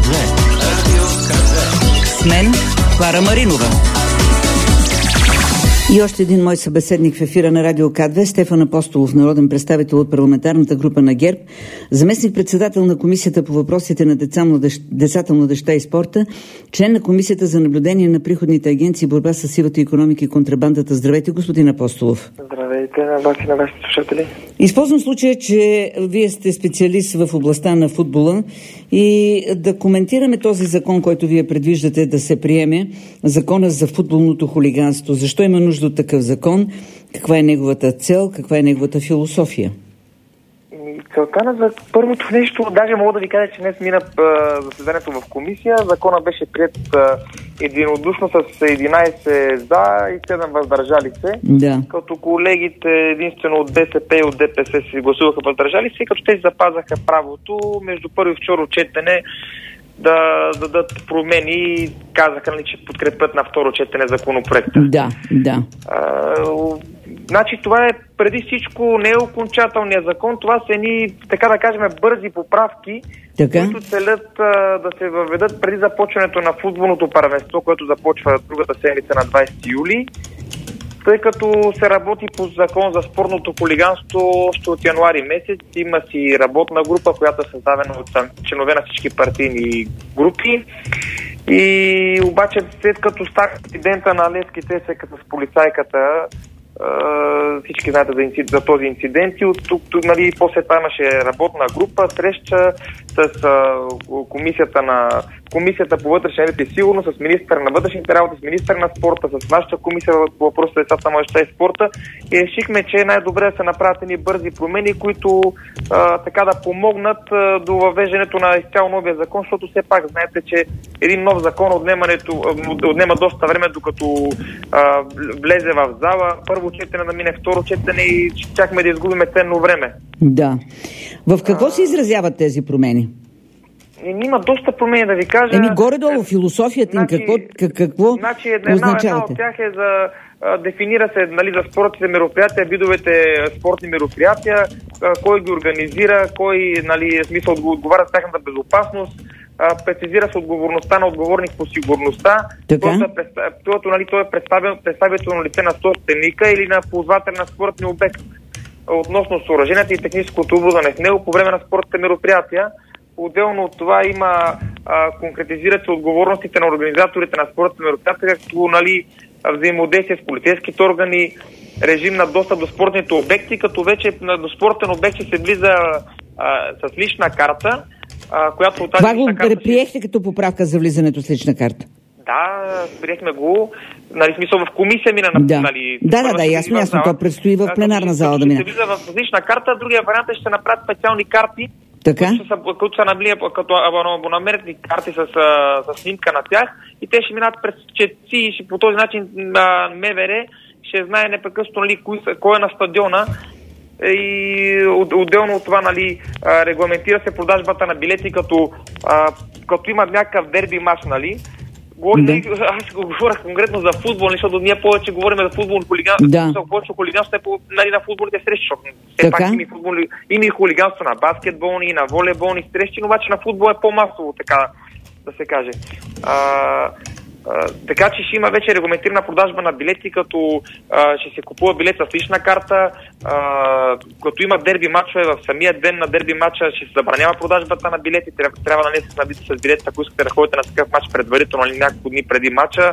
Радио КЗ. С мен Клара Маринова. И още един мой събеседник в ефира на Радио К2, Стефан Апостолов, народен представител от парламентарната група на ГЕРБ, заместник-председател на Комисията по въпросите на децата, младежта и спорта, член на Комисията за наблюдение на приходните агенции и борба с сивата икономика и контрабандата. Здравейте, господин Апостолов. Здравейте на вас и на вашите слушатели. Използвам случая, че вие сте специалист в областта на футбола и да коментираме този закон, който вие предвиждате да се приеме, закона за футболното хулиганство. Защо има нужда от такъв закон? Каква е неговата цел? Каква е неговата философия? Целта на първото нещо, даже мога да ви кажа, че днес мина заседанието в комисия. Закона беше приет единодушно с 11 за и 7 въздържали се. Да. Като колегите единствено от БСП и от ДПС си гласуваха въздържали се, като те запазаха правото между първо и второ четене да дадат промени и казаха, че подкрепят на второ четене законопроекта. Да. Значи това е преди всичко не е окончателният закон, това са едни, така да кажем, бързи поправки, които целят да се въведат преди започването на футболното първенство, което започва другата седмица на 20 юли. Тъй като се работи по закон за спортното хулиганство още от януари месец, има си работна група, която е създадена от членове на всички партийни групи. И обаче след като става инцидента на Левски Тесека с полицайката, всички знаете за този инцидент и от тук, после това имаше работна група, среща с комисията по вътрешен ред и сигурност, с министъра на вътрешните работи, с министъра на спорта, с нашата комисия по въпросите децата, младежта и спорта и решихме, че е най-добре да се направят едни бързи промени, които така да помогнат до въвеждането на изцяло новия закон, защото все пак знаете, че един нов закон отнема доста време, докато влезе в зала. Първо четене да мине второ четене и чакахме да изгубиме ценно време. Да. В какво се изразяват тези промени? Има доста промени, да ви кажа. Горе-долу философията им, какво означавате? Една от тях е дефинира се за спортните мероприятия, видовете спортни мероприятия, кой ги организира, кой смисъл отговаря за тяхната безопасност, прецизира се отговорността на отговорник по сигурността, той е представително лице на собственика или на ползвател на спортния обект относно съоръженията и техническото оборудване в него по време на спортните мероприятия. Отделно от това конкретизират се отговорностите на организаторите на спортните мероприятия, както взаимодействие с полицейските органи, режим на достъп до спортните обекти, като вече до спортен обект се влиза с лична карта, която от тази това го приехте като поправка за влизането с лична карта? Да, приехме го. Смисъл в комисия мина Да, ясно. То предстои в пленарна зала да мина. Ще влиза в лична карта, другия вариант е ще се направят специални карти, които са набили като абонаментни карти с снимка на тях и те ще минат през четци и по този начин МВР ще знае непрекъснато кой е на стадиона. И отделно от това регламентира се продажбата на билети, като има някакъв дерби мач, Аз го говоря конкретно за футбол, защото ние повече говорим за футболно хулиганство. Повече хулиганство е на футболните срещи, защото все пак има и хулиганство на баскетболни, и на волейболни срещи, но обаче на футбол е по-масово, така да се каже. Така че ще има вече регламентирана продажба на билети, като ще се купува билет с лична карта, като има дерби матчове, в самия ден на дерби матча ще се забранява продажбата на билети, трябва да не се снабдите с билети, ако искате да ходите на такъв матч предварително или няколко дни преди матча.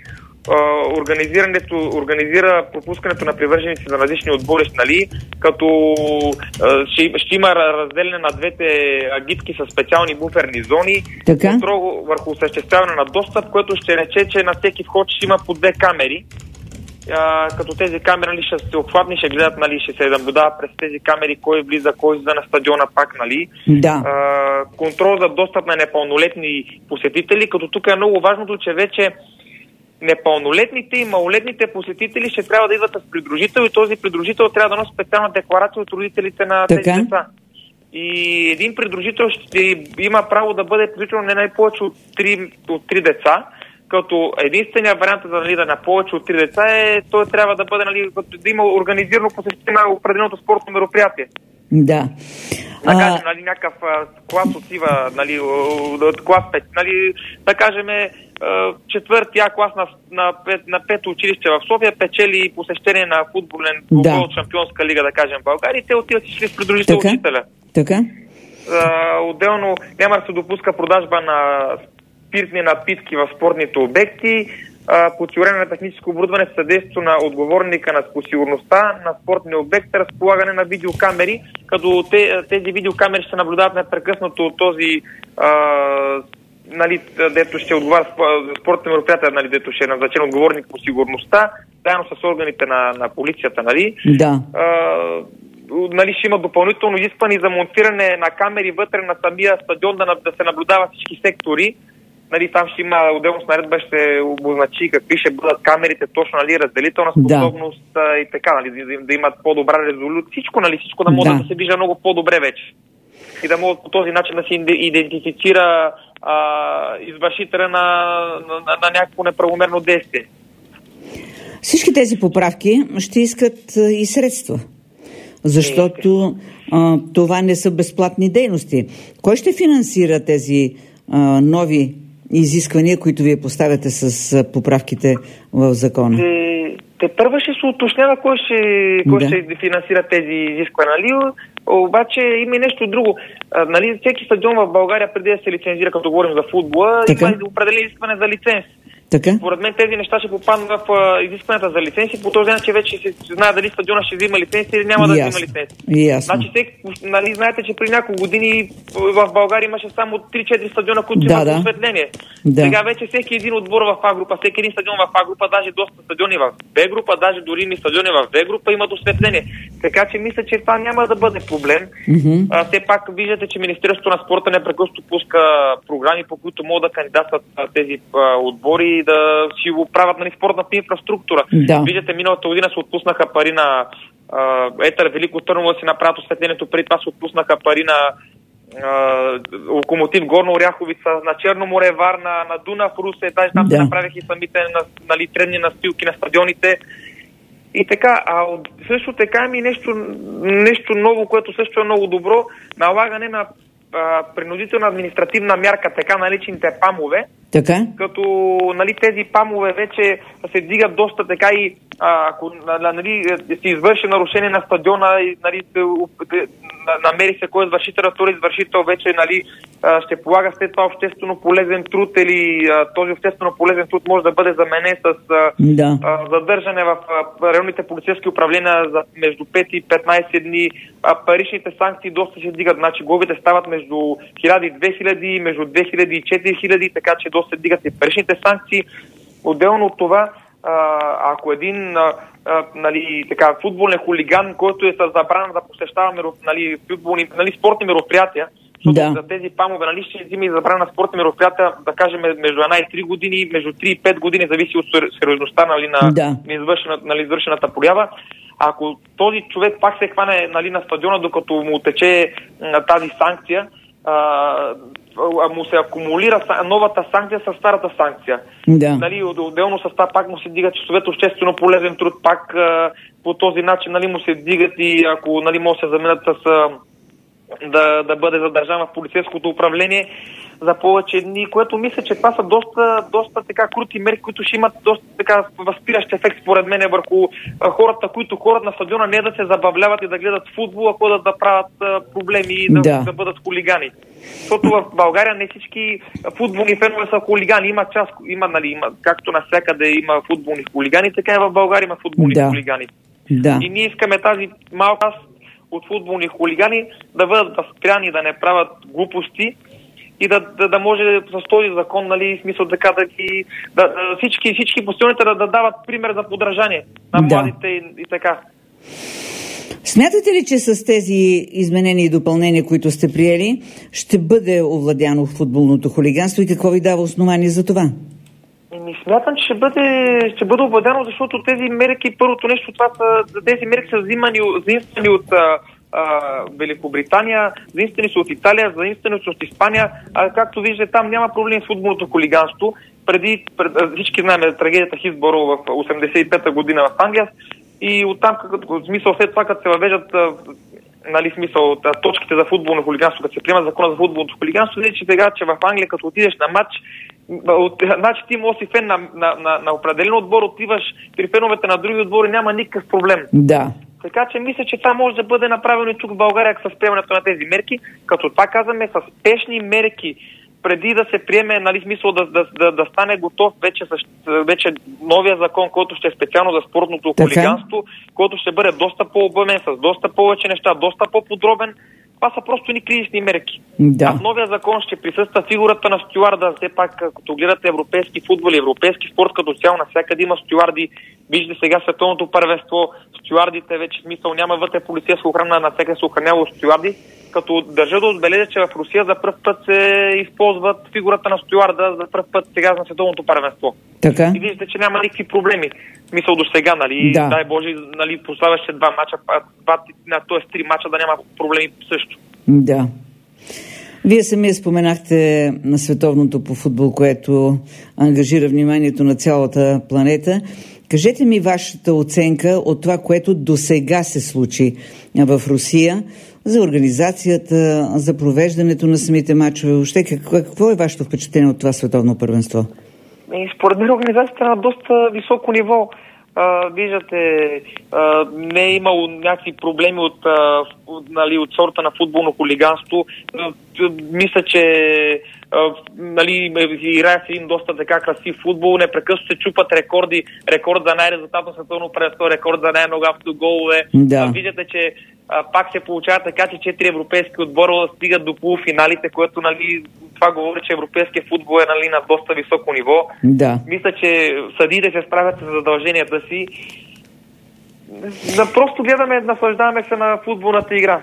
Организира пропускането на привърженици на различни отбори, като ще има разделение на двете агитки с специални буферни зони, контрол върху осъществяване на достъп, което ще рече, че на всеки вход ще има по 2 камери, като тези камери ще се обхватни, ще гледат, ще се наблюдава през тези камери кой влиза, кой излиза на стадиона пак, контрол за достъп на непълнолетни посетители, като тук е много важното, че вече непълнолетните и малолетните посетители ще трябва да идват с придружител и този придружител трябва да носи специална декларация от родителите на тези деца. И един придружител ще има право да бъде придружител не най-повече от 3 деца, като единственият вариант да на повече от 3 деца той трябва да бъде да има организирано посещение на определеното спортно мероприятие. Да. Да кажем, нали, някакъв клас отива, нали, клас 5, нали, да кажем, четвърти А клас на пето училище в София печели посещение на футболен футбол от Шампионска лига, да кажем, в България, и те отиват и с придружител учителя. Така. Отделно няма да се допуска продажба на спиртни напитки в спортните обекти, подсигуряване на техническо оборудване с съдействието на отговорника по сигурността на спортния обект, разполагане на видеокамери, като тези видеокамери ще наблюдават непрекъснато от този нали, дето ще отговаря спортните мероприятия, нали, дето ще е назначен отговорник по сигурността, заедно с органите на полицията, нали. Да. Нали, ще има допълнително изискване за монтиране на камери вътре на самия стадион, да се наблюдава всички сектори. Нали, там ще има отделно с наредба, ще обозначи какви ще бъдат камерите, точно, нали, разделителна способност и така, нали, да имат по-добра резолюция. Всичко да може да се вижда много по-добре вече. И да могат по този начин да се идентифицира извършителя на някакво неправомерно действие. Всички тези поправки ще искат и средства, защото това не са безплатни дейности. Кой ще финансира тези нови изисквания, които вие поставяте с поправките в закона? Те първо ще се уточнява кой ще финансира тези изисквания, нали? Обаче има и нещо друго. Нали, всеки стадион в България, преди да се лицензира, като говорим за футбола, има определени изискване за лиценз. Така? Според мен тези неща ще попаднат в изискванията за лицензи, по този начин вече се знае дали стадиона ще взима лиценз или няма да взима лиценз. Значи, нали, знаете, че при няколко години в България имаше само 3-4 стадиона, които имат осветление. Сега вече всеки един отбор в А група, всеки един стадион в А група, даже доста стадиони в Б група, даже дори и стадиони в Б група имат осветление. Така че мисля, че това няма да бъде проблем. Все пак виждате, че Министерството на спорта непрекъснато пуска програми, по които могат да кандидатстват тези отбори и да си го правят, нали, спортната инфраструктура. Виждате, миналата година се отпуснаха пари на Етър Велико Търново да си направят осветлението, преди това се отпуснаха пари на Локомотив Горна Оряховица, на Черно море, Варна, на Дунав, Русе, даже там се направиха и самите, нали, тренни настилки на стадионите. И така, също така има и нещо ново, което също е много добро, налагане на принудителна административна мярка, така наречените ПАМове. Така? Като, нали, тези ПАМове вече се дигат доста така и ако, нали, се извърши нарушение на стадиона и, нали, намери се кой извършител, втори извършител, вече, нали, ще полага след това обществено полезен труд или този обществено полезен труд може да бъде заменен с задържане в районните полицейски управления за между 5 и 15 дни. Паричните санкции доста се дигат, значи глобите стават между 1000 и 2000, между 2000 и 4000, така че доста се дигат и паричните санкции. Отделно от това, ако един нали, така, футболен хулиган, който е с забрана да посещава нали, спортни мероприятия, защото за тези ПАМове, нали, ще взима и забрана на спортни мероприятия, да кажем, между 1 и 3 години, между 3 и 5 години, зависи от сериозността, нали, на извършената проява. Ако този човек пак се хване, нали, на стадиона, докато му тече тази санкция, му се акумулира новата санкция с старата санкция. Нали, отделно с това пак му се дигат часовете обществено полезен труд, пак по този начин, нали, му се дигат и ако, нали, може да се заменят с да бъде задържан в полицейското управление за повече дни, което мисля, че това са доста така крути мерки, които ще имат доста така възпиращ ефект според мен върху хората, които ходят на стадиона, не да се забавляват и да гледат футбол, а ходят да правят проблеми и да бъдат хулигани. Защото в България не всички футболни фенове са хулигани. Има, както навсякъде има футболни хулигани, така и в България има футболни хулигани. И ние искаме тази малка от футболни хулигани да бъдат възпряни, да не правят глупости и да може с този закон, нали, смисъл така всички постионите да дават пример за подражание на младите и така. Смятате ли, че с тези изменения и допълнения, които сте приели, ще бъде овладяно футболното хулиганство и какво ви дава основание за това? Смятам, че ще бъде овладяно, защото тези мерки, първото нещо, тези мерки са заимствани от Великобритания, заимствани са от Италия, заимствани са от Испания, както виждате, там няма проблем с футболното хулиганство. Всички знаем трагедията Хилсборо в 85-та година в Англия и оттам, в смисъл след това, като се въвеждат нали, смисъл, точките за футболно хулиганство, като се приема закона за футболното хулиганство, че сега, че в Англия, като отидеш на матч, значи ти може си фен на определен отбор, отиваш при феновете на други отбори, няма никакъв проблем. Да. Така че мисля, че това може да бъде направено и тук в България с приемането на тези мерки, като това казваме с спешни мерки, преди да се приеме, нали, смисъл да стане готов вече новия закон, който ще е специално за спортното хулиганство, който ще бъде доста по-обемен, с доста повече неща, доста по-подробен. Това са просто ни кризисни мерки. Да. А в новия закон ще присъства фигурата на стюарда. Все пак, като гледате европейски футбол и европейски спорт като цяло, навсякъде има стюарди. Виждате сега световното първенство, стюардите вече смисъл няма вътре полицейска охрана, навсякъде се охранява стюарди. Като държа да отбележа, че в Русия за пръв път се използват фигурата на стюарда, за пръв път сега на световното първенство. Така. И виждате, че няма никакви проблеми. Мисъл до сега, нали? Да. Дай Боже, нали, поставяше 2 мача, т.е. 3 мача да няма проблеми също. Да. Вие самия споменахте на световното по футбол, което ангажира вниманието на цялата планета. Кажете ми вашата оценка от това, което досега се случи в Русия, за организацията, за провеждането на самите мачове. Въобще, какво е вашето впечатление от това световно първенство? Според мен организацията е на доста високо ниво. Виждате, не е имало някакви проблеми от сорта на футболно хулиганство. Мисля, че нали, играе се един доста така красив футбол, непрекъснато се чупат рекорди, рекорд за най-резултатно световно първенство, рекорд за най-много автоголове. Да. Виждате, че пак се получава така, че 4 европейски отбора стигат до полуфиналите, което, нали, това говори, че европейския футбол е, нали, на доста високо ниво. Да. Мисля, че съдиите се справят с задълженията си. Просто гледаме, наслаждаваме се на футболната игра.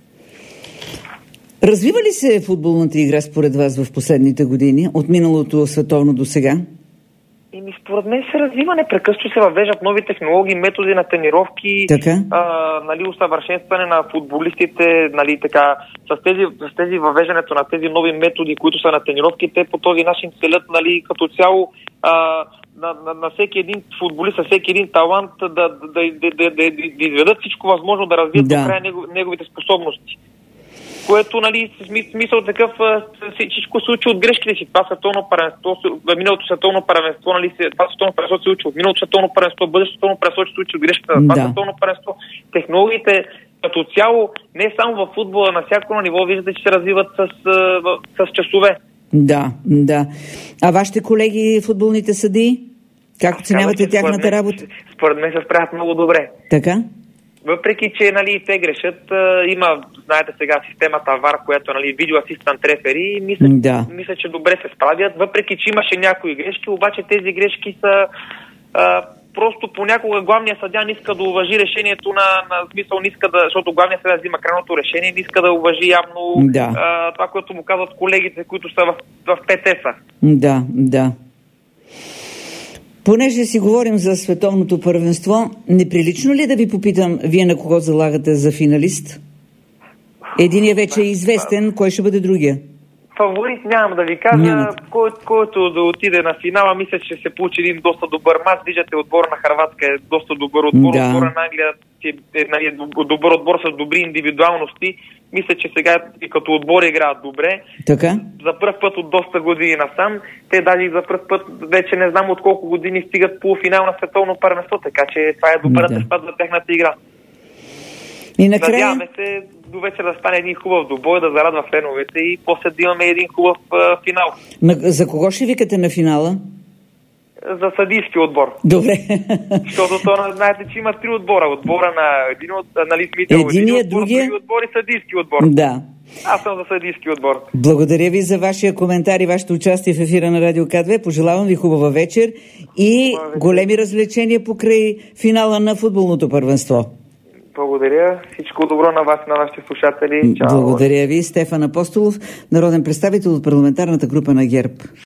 Развива ли се футболната игра според вас в последните години, от миналото световно до сега? Според мен се развива, непрекъснато се въвеждат нови технологии, методи на тренировки, нали, усъвършенстване на футболистите, нали, така, с тези въвеждането на тези нови методи, които са на тренировките, по този начин целят, нали, като цяло на всеки един футболист, на всеки един талант да изведат всичко възможно, да развият до края неговите способности. Което, нали, смисъл такъв, всичко се учи от грешките си. Това световно първенство, миналото световно първенство, нали, това световно първенство се учи от миналото световно първенство, бъдещето световно първенство се учи от грешките на това световно първенство. Технологиите като цяло, не само в футбола, на всяко ниво, виждате, че се развиват с часове. Да, да. А вашите колеги футболните съдии? Как оценявате тяхната работа? Според мен се справят много добре. Така? Въпреки, че, нали, те грешат, има, знаете сега, системата VAR, която, нали, видео асистент рефери, мисля, че добре се справят. Въпреки, че имаше някои грешки, обаче тези грешки са просто понякога главният съдия не иска да уважи решението на смисъл, не иска да, защото главният съдия взима крайното решение, не иска да уважи явно това, което му казват колегите, които са в ПТС-а. Да, да. Понеже си говорим за световното първенство, неприлично ли да ви попитам, вие на кого залагате за финалист? Единият вече е известен, кой ще бъде другия? Фаворит нямам да ви кажа, който да отиде на финала, мисля, че се получи един доста добър мач. Виждате, отбор на Хърватска е доста добър отбор, отбор на Англия е добър отбор с добри индивидуалности. Мисля, че сега и като отбор играят добре. Така? За пръв път от доста години насам. Те даже и за пръв път вече не знам от колко години стигат полуфинал на световно първенство, така че това е добър резултат за тяхната игра. И накрая... Надяваме се до вечер да стане един хубав добой, да зарадва феновете и после да имаме един хубав финал. За кого ще викате на финала? За съдийски отбор. Добре. Защото знаете, че има 3 отбора. Отбора на един от единия, другия? Други отбор и съдийски отбор. Да. Аз съм за съдийски отбор. Благодаря ви за вашия коментар и вашето участие в ефира на Радио К2. Пожелавам ви хубава вечер и големи развлечения покрай финала на футболното първенство. Благодаря. Всичко добро на вас и на вашите слушатели. Чао. Благодаря ви. Стефан Апостолов, народен представител от парламентарната група на ГЕРБ.